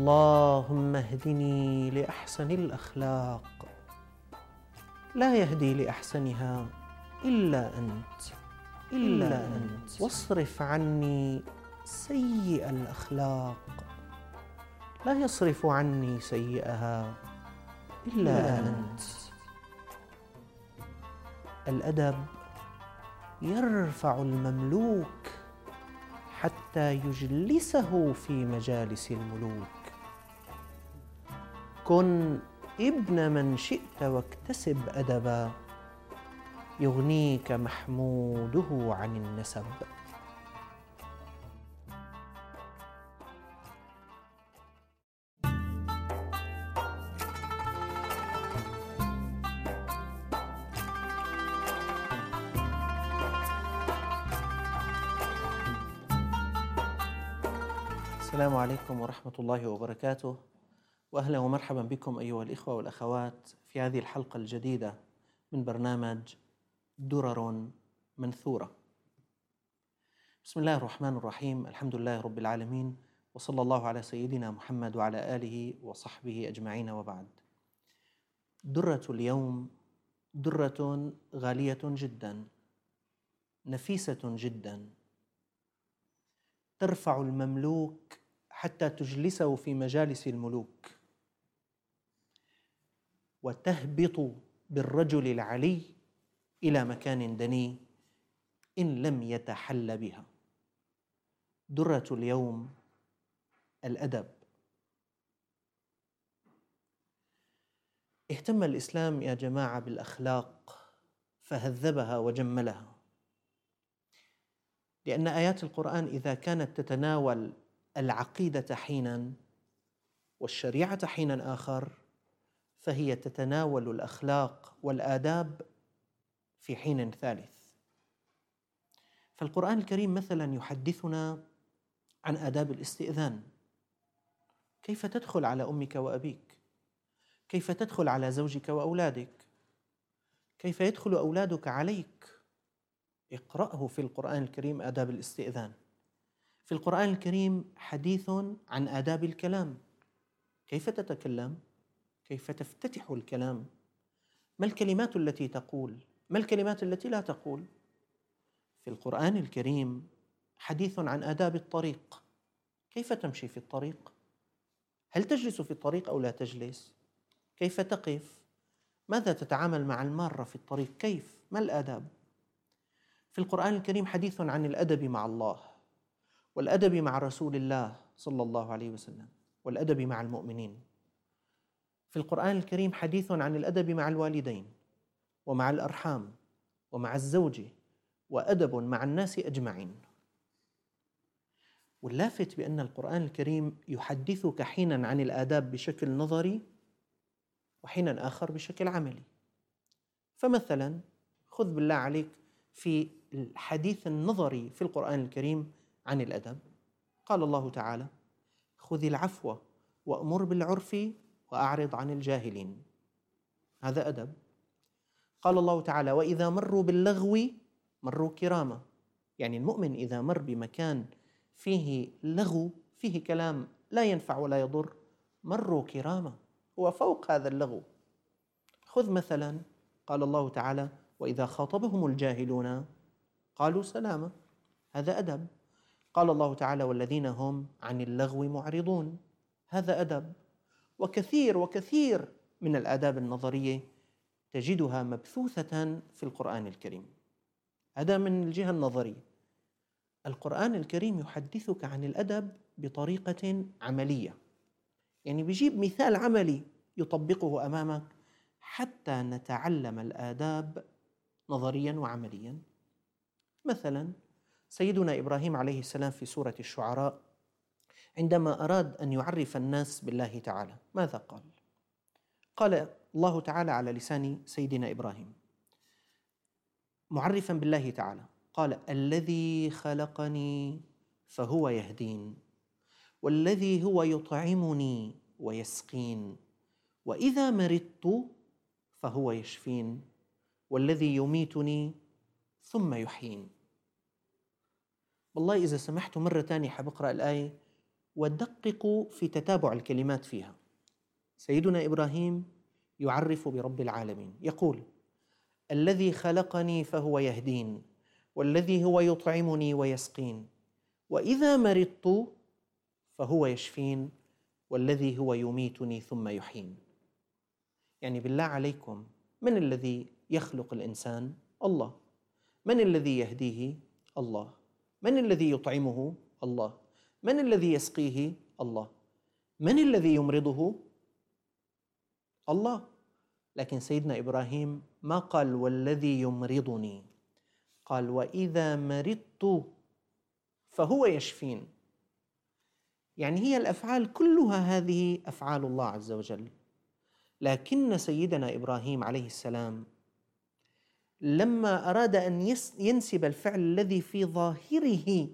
اللهم اهدني لأحسن الأخلاق، لا يهدي لأحسنها إلا أنت واصرف عني سيئ الأخلاق، لا يصرف عني سيئها إلا أنت. الأدب يرفع المملوك حتى يجلسه في مجالس الملوك. كن ابن من شئت واكتسب أدبا، يغنيك محموده عن النسب. السلام عليكم ورحمة الله وبركاته، وأهلا ومرحبا بكم أيها الإخوة والأخوات في هذه الحلقة الجديدة من برنامج درر منثورة. بسم الله الرحمن الرحيم، الحمد لله رب العالمين، وصلى الله على سيدنا محمد وعلى آله وصحبه أجمعين، وبعد. درة اليوم درة غالية جدا، نفيسة جدا، ترفع المملوك حتى تجلسه في مجالس الملوك، وتهبط بالرجل العلي إلى مكان دني إن لم يتحل بها. درة اليوم الأدب. اهتم الإسلام يا جماعة بالأخلاق فهذبها وجملها، لأن آيات القرآن إذا كانت تتناول العقيدة حيناً والشريعة حيناً آخر، فهي تتناول الأخلاق والآداب في حين ثالث. فالقرآن الكريم مثلاً يحدثنا عن آداب الاستئذان، كيف تدخل على أمك وأبيك، كيف تدخل على زوجك وأولادك، كيف يدخل أولادك عليك. اقرأه في القرآن الكريم آداب الاستئذان. في القرآن الكريم حديث عن آداب الكلام، كيف تتكلم، كيف تفتتح الكلام، ما الكلمات التي تقول، ما الكلمات التي لا تقول. في القرآن الكريم حديث عن آداب الطريق، كيف تمشي في الطريق، هل تجلس في الطريق أو لا تجلس، كيف تقف، ماذا تتعامل مع المارة في الطريق، كيف، ما الآداب. في القرآن الكريم حديث عن الأدب مع الله، والأدب مع رسول الله صلى الله عليه وسلم، والأدب مع المؤمنين. في القرآن الكريم حديث عن الأدب مع الوالدين ومع الأرحام ومع الزوج، وأدب مع الناس أجمعين. واللافت بأن القرآن الكريم يحدثك حيناً عن الآداب بشكل نظري وحيناً آخر بشكل عملي. فمثلاً خذ بالله عليك في الحديث النظري في القرآن الكريم عن الأدب، قال الله تعالى: خذ العفو وأمر بالعرف وأعرض عن الجاهلين. هذا أدب. قال الله تعالى: وإذا مروا باللغو مروا كراما. يعني المؤمن إذا مر بمكان فيه لغو، فيه كلام لا ينفع ولا يضر، مروا كراما، هو فوق هذا اللغو. خذ مثلا قال الله تعالى: وإذا خاطبهم الجاهلون قالوا سلاما. هذا أدب. قال الله تعالى: والذين هم عن اللغو معرضون. هذا أدب. وكثير وكثير من الآداب النظرية تجدها مبثوثة في القرآن الكريم. هذا من الجهة النظرية. القرآن الكريم يحدثك عن الأدب بطريقة عملية، يعني بيجيب مثال عملي يطبقه أمامك حتى نتعلم الآداب نظريا وعمليا. مثلا سيدنا إبراهيم عليه السلام في سورة الشعراء عندما أراد أن يعرف الناس بالله تعالى ماذا قال؟ قال الله تعالى على لسان سيدنا إبراهيم معرفا بالله تعالى، قال: الذي خلقني فهو يهدين، والذي هو يطعمني ويسقين، وإذا مرضت فهو يشفين، والذي يميتني ثم يحيين. والله إذا سمحتوا مرة تانية حبقرأ الآية ودققوا في تتابع الكلمات فيها. سيدنا إبراهيم يعرف برب العالمين، يقول: الذي خلقني فهو يهدين، والذي هو يطعمني ويسقين، وإذا مرضت فهو يشفين، والذي هو يميتني ثم يحيين. يعني بالله عليكم، من الذي يخلق الإنسان؟ الله. من الذي يهديه؟ الله. من الذي يطعمه؟ الله. من الذي يسقيه؟ الله. من الذي يمرضه؟ الله. لكن سيدنا إبراهيم ما قال والذي يمرضني، قال وإذا مرضت فهو يشفين. يعني هي الأفعال كلها هذه أفعال الله عز وجل، لكن سيدنا إبراهيم عليه السلام لما أراد أن ينسب الفعل الذي في ظاهره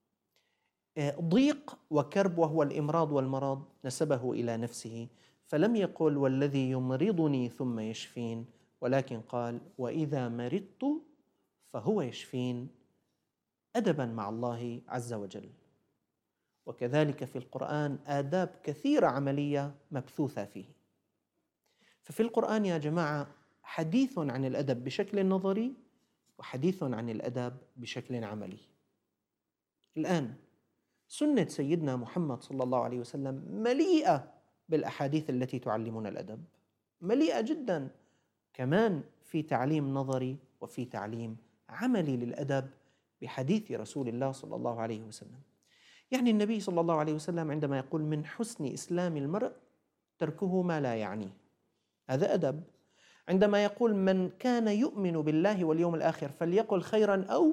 ضيق وكرب وهو الإمراض والمرض نسبه إلى نفسه، فلم يقل والذي يمرضني ثم يشفين، ولكن قال وإذا مرضت فهو يشفين، أدبا مع الله عز وجل. وكذلك في القرآن آداب كثيرة عملية مبثوثة فيه. ففي القرآن يا جماعة حديث عن الأدب بشكل نظري وحديث عن الأدب بشكل عملي. الآن سنة سيدنا محمد صلى الله عليه وسلم مليئة بالأحاديث التي تعلمنا الأدب، مليئة جدا، كمان في تعليم نظري وفي تعليم عملي للأدب بحديث رسول الله صلى الله عليه وسلم. يعني النبي صلى الله عليه وسلم عندما يقول من حسن إسلام المرء تركه ما لا يعنيه، هذا أدب. عندما يقول من كان يؤمن بالله واليوم الآخر فليقل خيرا أو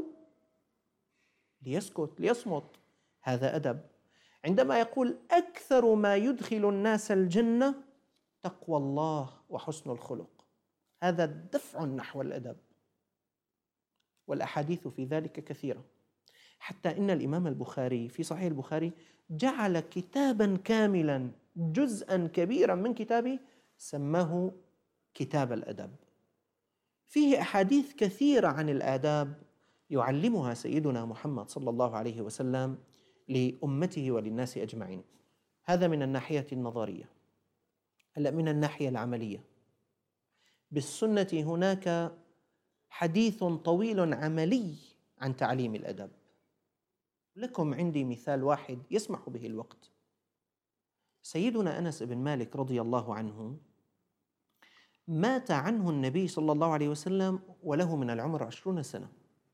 ليسكت ليصمت، هذا أدب. عندما يقول أكثر ما يدخل الناس الجنة تقوى الله وحسن الخلق، هذا دفع نحو الأدب. والأحاديث في ذلك كثيرة، حتى إن الإمام البخاري في صحيح البخاري جعل كتابا كاملا جزءا كبيرا من كتابه سماه كتاب الأدب، فيه أحاديث كثيرة عن الآداب يعلمها سيدنا محمد صلى الله عليه وسلم لأمته وللناس أجمعين. هذا من الناحية النظرية. هلأ من الناحية العملية، بالسنة هناك حديث طويل عملي عن تعليم الأدب. لكم عندي مثال واحد يسمح به الوقت. سيدنا أنس بن مالك رضي الله عنه مات عنه النبي صلى الله عليه وسلم وله من العمر 20 سنة،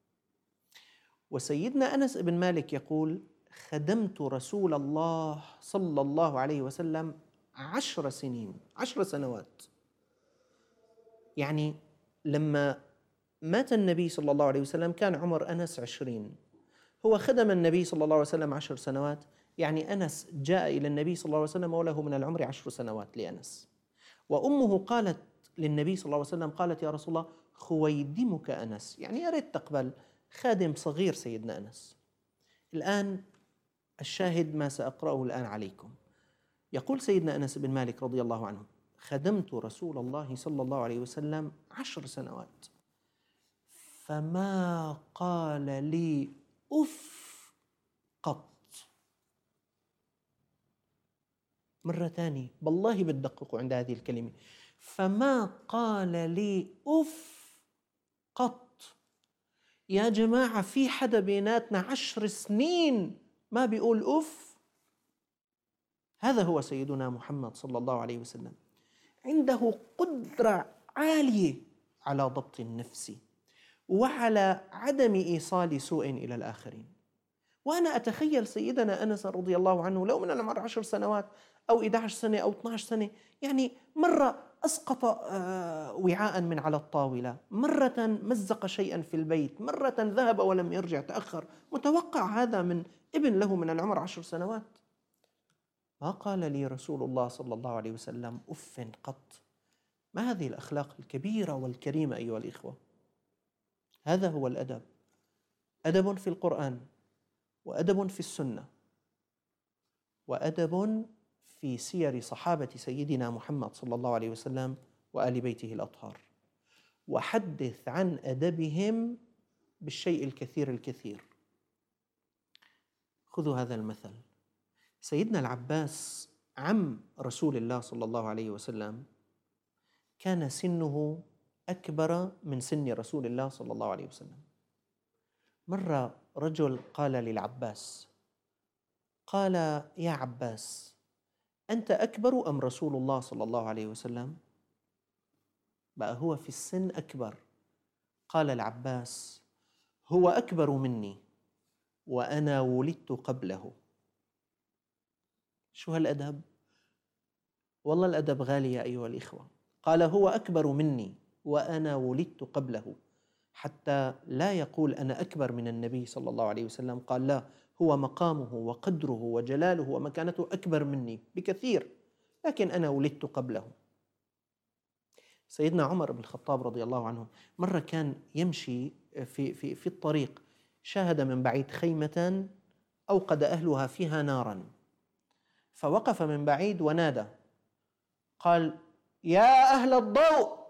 وسيدنا أنس بن مالك يقول خدمت رسول الله صلى الله عليه وسلم 10 سنين، 10 سنوات. يعني لما مات النبي صلى الله عليه وسلم كان عمر أنس 20، هو خدم النبي صلى الله عليه وسلم 10 سنوات، يعني أنس جاء إلى النبي صلى الله عليه وسلم وله من العمر 10 سنوات لأنس. وأمه قالت للنبي صلى الله عليه وسلم، قالت يا رسول الله خويدمك أنس، يعني يا ريت تقبل خادم صغير سيدنا أنس. الآن الشاهد ما سأقرأه الآن عليكم. يقول سيدنا أنس بن مالك رضي الله عنه خدمت رسول الله صلى الله عليه وسلم 10 سنوات فما قال لي أف قط. مرة ثانية بالله بتدققوا عند هذه الكلمة، فما قال لي أف قط. يا جماعة في حدا بيناتنا 10 سنين ما بيقول أف؟ هذا هو سيدنا محمد صلى الله عليه وسلم، عنده قدرة عالية على ضبط النفس وعلى عدم إيصال سوء إلى الآخرين. وأنا أتخيل سيدنا أنس رضي الله عنه لو من العمر 10 سنوات أو 11 سنة أو 12 سنة، يعني مرة أسقط وعاء من على الطاولة، مرة مزق شيئا في البيت، مرة ذهب ولم يرجع تأخر. متوقع هذا من ابن له من العمر 10 سنوات؟ ما قال لي رسول الله صلى الله عليه وسلم أف قط. ما هذه الأخلاق الكبيرة والكريمة أيها الإخوة؟ هذا هو الأدب، أدب في القرآن، وأدب في السنة، وأدب في سير صحابة سيدنا محمد صلى الله عليه وسلم وآل بيته الأطهار. وحدث عن أدبهم بالشيء الكثير الكثير. خذوا هذا المثل، سيدنا العباس عم رسول الله صلى الله عليه وسلم كان سنه أكبر من سن رسول الله صلى الله عليه وسلم. مرة رجل قال للعباس، قال: يا عباس، أنت أكبر أم رسول الله صلى الله عليه وسلم؟ بقى هو في السن أكبر. قال العباس: هو أكبر مني وأنا ولدت قبله. شو هالأدب؟ والله الأدب غالي يا أيها الإخوة. قال: هو أكبر مني وأنا ولدت قبله، حتى لا يقول أنا أكبر من النبي صلى الله عليه وسلم. قال: لا، هو مقامه وقدره وجلاله ومكانته أكبر مني بكثير، لكن أنا ولدت قبله. سيدنا عمر بن الخطاب رضي الله عنه مرة كان يمشي في الطريق، شاهد من بعيد خيمة أوقد أهلها فيها نارا، فوقف من بعيد ونادى، قال: يا أهل الضوء.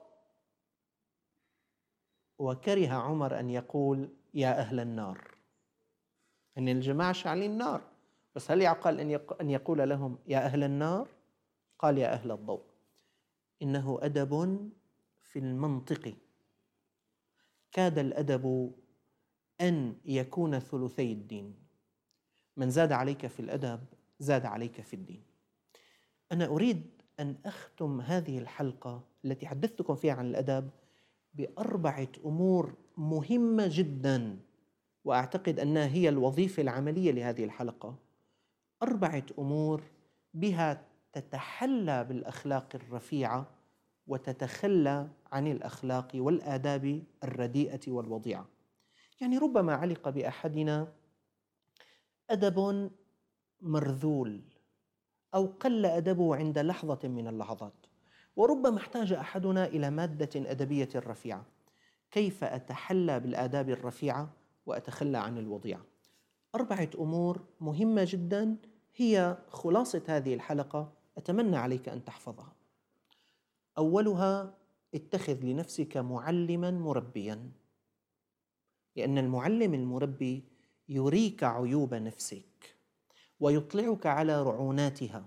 وكره عمر أن يقول يا أهل النار، أن الجماعة شاعلين النار، بس هل يعقل أن يقول لهم يا أهل النار؟ قال يا أهل الضوء. إنه أدب في المنطق، كاد الأدب أن يكون ثلثي الدين. من زاد عليك في الأدب زاد عليك في الدين. أنا أريد أن أختم هذه الحلقة التي حدثتكم فيها عن الأدب بأربعة أمور مهمة جدا، وأعتقد أنها هي الوظيفة العملية لهذه الحلقة. أربعة أمور بها تتحلى بالأخلاق الرفيعة وتتخلى عن الأخلاق والآداب الرديئة والوضيعة. يعني ربما علق بأحدنا أدب مرذول أو قل أدبه عند لحظة من اللحظات، وربما احتاج أحدنا إلى مادة أدبية رفيعة. كيف أتحلى بالآداب الرفيعة وأتخلى عن الوضيعة؟ أربعة أمور مهمة جدا هي خلاصة هذه الحلقة، أتمنى عليك أن تحفظها. أولها: اتخذ لنفسك معلما مربيا، لأن المعلم المربي يريك عيوب نفسك ويطلعك على رعوناتها،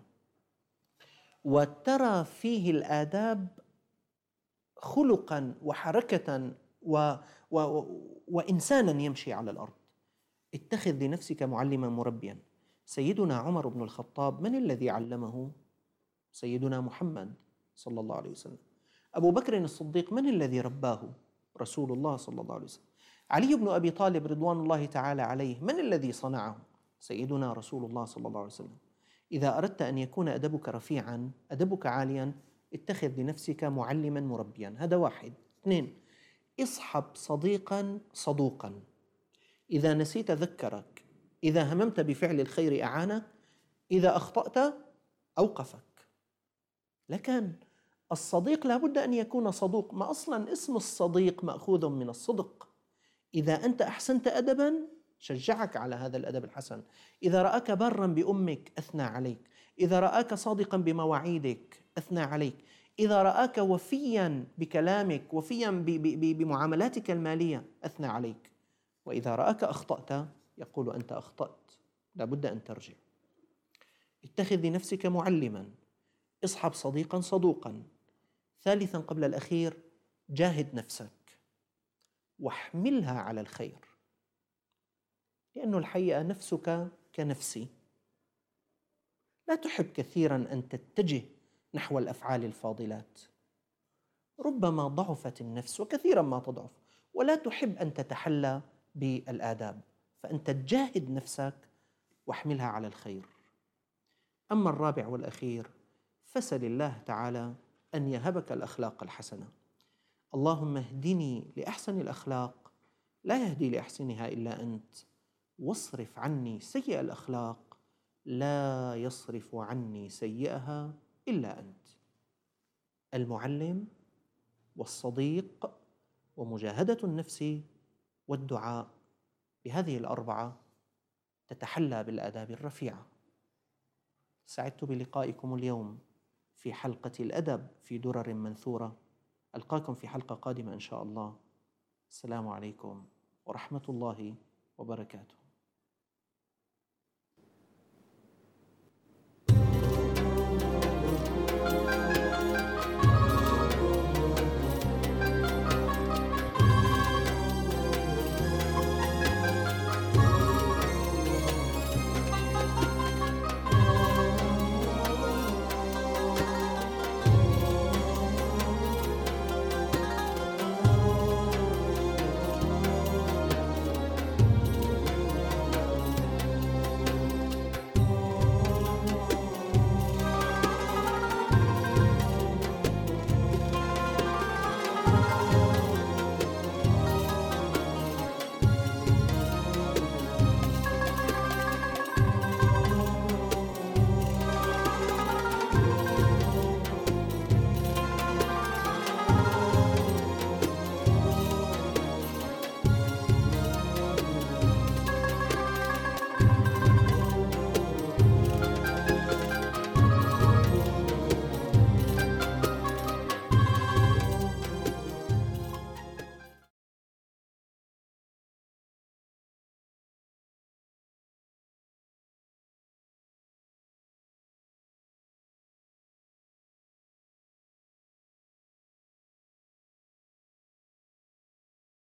وترى فيه الآداب خلقا وحركة وإنسانا يمشي على الأرض. اتخذ لنفسك معلما مربيا. سيدنا عمر بن الخطاب من الذي علمه؟ سيدنا محمد صلى الله عليه وسلم. أبو بكر الصديق من الذي رباه؟ رسول الله صلى الله عليه وسلم. علي بن أبي طالب رضوان الله تعالى عليه من الذي صنعه؟ سيدنا رسول الله صلى الله عليه وسلم. إذا أردت أن يكون أدبك رفيعا، أدبك عاليا، اتخذ لنفسك معلما مربيا. هذا واحد. اثنين: اصحب صديقا صدوقا، إذا نسيت ذكرك، إذا هممت بفعل الخير أعانك، إذا أخطأت أوقفك. لكن الصديق لابد أن يكون صدوق، ما أصلا اسم الصديق مأخوذ من الصدق. إذا أنت أحسنت أدبا شجعك على هذا الأدب الحسن، إذا رآك بارا بأمك أثنى عليك، إذا رآك صادقا بمواعيدك أثنى عليك، إذا رآك وفيا بكلامك، وفيا بمعاملاتك المالية أثنى عليك، وإذا رآك أخطأت يقول أنت أخطأت، لابد أن ترجع. اتخذ لنفسك معلما، اصحب صديقا صدوقا. ثالثا قبل الأخير: جاهد نفسك واحملها على الخير، لأن الحقيقة نفسك كنفسي، لا تحب كثيرا أن تتجه نحو الأفعال الفاضلات، ربما ضعفت النفس وكثيرا ما تضعف، ولا تحب أن تتحلى بالآداب، فأنت تجاهد نفسك واحملها على الخير. أما الرابع والأخير: فسل الله تعالى أن يهبك الأخلاق الحسنة. اللهم اهدني لأحسن الأخلاق، لا يهدي لأحسنها إلا أنت، واصرف عني سيئ الأخلاق، لا يصرف عني سيئها إلا أنت. المعلم والصديق ومجاهدة النفس والدعاء، بهذه الأربعة تتحلى بالآداب الرفيعة. سعدت بلقائكم اليوم في حلقة الأدب في درر منثورة. ألقاكم في حلقة قادمة إن شاء الله. السلام عليكم ورحمة الله وبركاته.